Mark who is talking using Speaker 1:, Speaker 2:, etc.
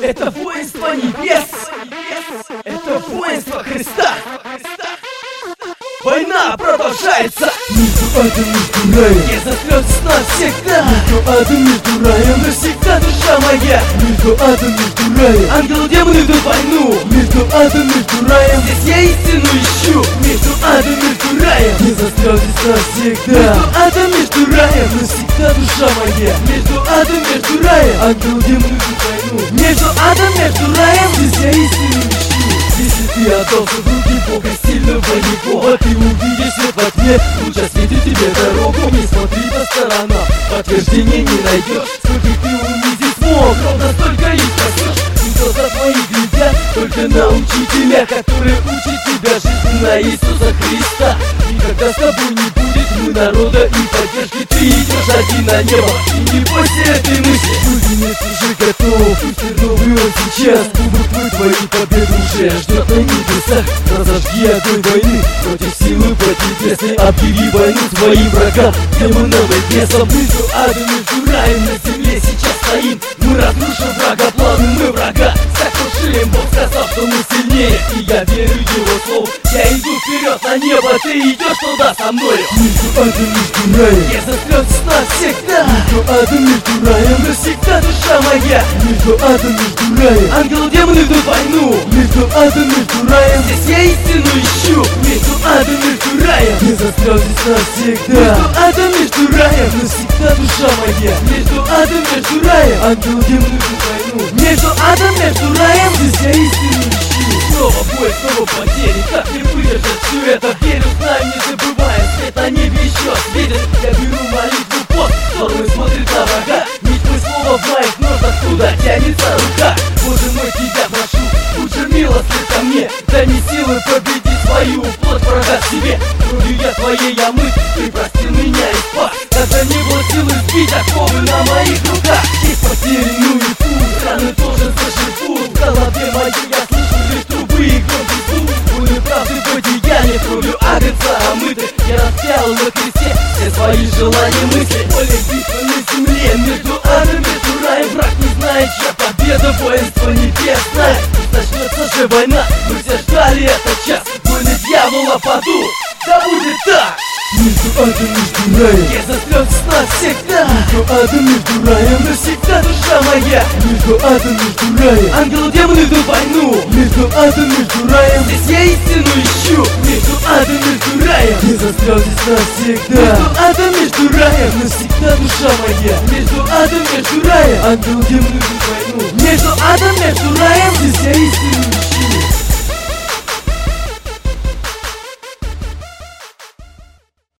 Speaker 1: Это воинство небес, это воинство Христа. Война продолжается.
Speaker 2: Между адом, между раем,
Speaker 1: Я заклёт навсегда.
Speaker 2: между адом, между раем,
Speaker 1: Навсегда душа моя.
Speaker 2: между адом, между раем,
Speaker 1: Ангелы, демоны ведут войну.
Speaker 2: между адом, между раем.
Speaker 1: Здесь я истину ищу. Между адом, между раем.
Speaker 2: Я застрял здесь навсегда.
Speaker 1: Между адом, между раем.
Speaker 2: Навсегда душа моя.
Speaker 1: Между адом, между раем.
Speaker 2: Ангел, демон ведут войну.
Speaker 1: Между адом, между раем.
Speaker 2: Здесь я истину ищу. Если ты отдался в руки Бога сильного Его, ты увидишь свет во тьме, луч осветит тебе дорогу. Не смотри по сторонам, подтверждения не найдешь. Сколько ты унизить смог, ровно столько и спасешь. И глаза твои глядят только на учителя, который учит тебя жизни на Иисуса Христа. Никогда с тобой не будет мы народа и поддержки. Ты идешь один на небо, и не бойся этой мысли. Вынес уже готов, и новый он сейчас. Кубок твой твою победу уже ждет на небесах. Разожги огонь войны против силы поднебесной. Объяви войну своим врагам, демонам и бесам. Между адом, между раем на земле сейчас стоим. Мы разрушим врага планы, мы врага сокрушим. Бог сказал, что мы сильнее, и я верю в Его слово. Я иду вперед на небо, ты идешь туда со мною. Между адом, между раем,
Speaker 1: Я заклёт навсегда.
Speaker 2: между адом, между раем,
Speaker 1: Навсегда душа моя.
Speaker 2: между адом, между раем,
Speaker 1: Ангелы, демоны ведут войну.
Speaker 2: между адом, между раем.
Speaker 1: Здесь я истину ищу. Между адом, между раем.
Speaker 2: Я застрял здесь навсегда.
Speaker 1: Между адом, между раем.
Speaker 2: Навсегда душа моя.
Speaker 1: Между адом, между раем.
Speaker 2: Ангел, демон ведут войну.
Speaker 1: Между адом, между раем.
Speaker 2: Здесь я истину ищу.
Speaker 1: Снова бой, снова потери. Как не выдержать все это? Верю, знаю, не забывая. Свет на небе еще светит. Я беру молитву пост, который смотрит на врага. Ведь мой слово в моих ножнах, куда тянется рука. Боже мой, тебя прошу, будь же милостив ко мне. Дай мне силы победить свою плоть врага в себе. Кровью я твоей я мыт, ты простил меня и спас. Когда не было силы сбить оковы на моих руках. Есть потери, ну и путь, раны тоже заживут. В голове моей я слышу лишь трубы и громкий звук. Буду правды в одеянии, кровью агнца омыты. Я распял на кресте все свои желания, мысли. Поле битвы на земле, между адом, между раем. Враг не знает, чья победа, воинство небесное. Пусть начнется же война, мы все ждали этот час. Бой на дьявола паду, да будет так.
Speaker 2: Между адом, между раем,
Speaker 1: Я заклёт навсегда.
Speaker 2: между адом, между раем,
Speaker 1: Навсегда душа моя.
Speaker 2: между адом, между раем,
Speaker 1: Ангелы, демоны ведут войну.
Speaker 2: между адом, между раем.
Speaker 1: Здесь я истину ищу. Между адом, между раем.
Speaker 2: Я застрял здесь навсегда.
Speaker 1: Между адом, между раем.
Speaker 2: Навсегда душа моя.
Speaker 1: Между адом, между раем.
Speaker 2: Ангел, демон ведут войну.
Speaker 1: Между адом, между раем.
Speaker 2: Здесь я истину